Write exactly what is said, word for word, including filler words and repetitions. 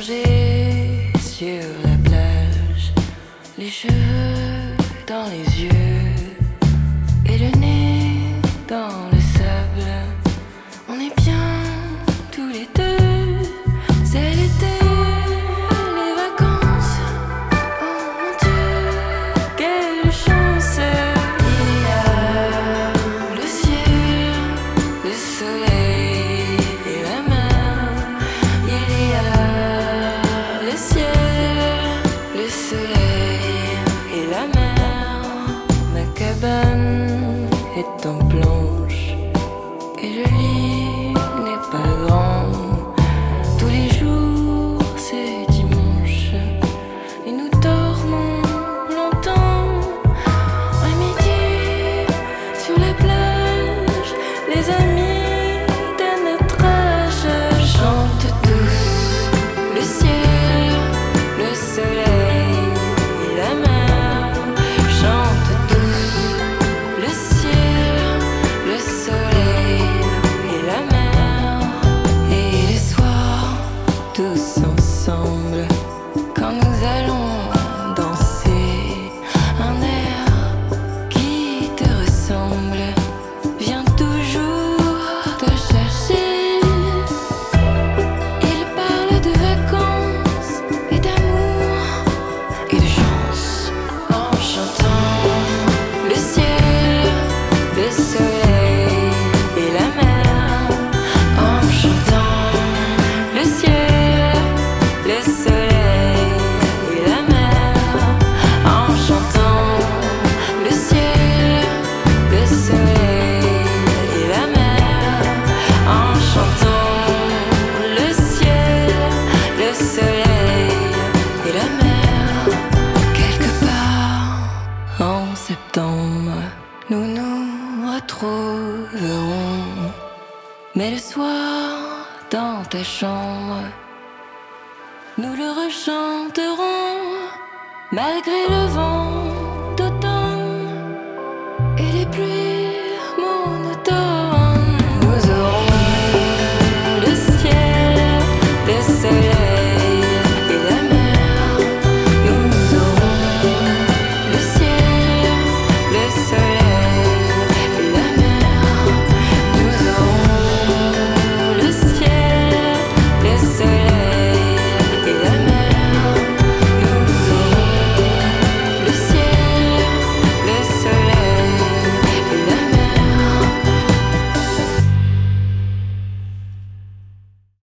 allongé sur la plage, les cheveux dans les yeux et le nez dans le sable. On est bien tous les deux, c'est l'été, les vacances. Oh mon Dieu, quelle chance! Il y a le ciel, le soleil et la mer. Il y a le ciel, le soleil et la mer. Ma cabane est en planche et le lit n'est pas grand. Tous les jours c'est dimanche et nous dormons longtemps. À midi sur la plage, les amis de notre âge chantent tous le ciel, le soleil et la mer. Chantent tous le ciel, le soleil et la mer. Et les soirs, tous ensemble, quand nous allons danser, un air qui te ressemble vient toujours te chercher. Il parle de vacances et d'amour et de chance en chantant le ciel, le soleil et la mer. En chantant le ciel, le soleil et la mer. En chantant le ciel, le soleil et la mer. En chantant le ciel, le soleil et la mer. Quelque part en septembre, nous nous retrouverons. Mais le soir, dans ta chambre, nous le rechanterons malgré le vent.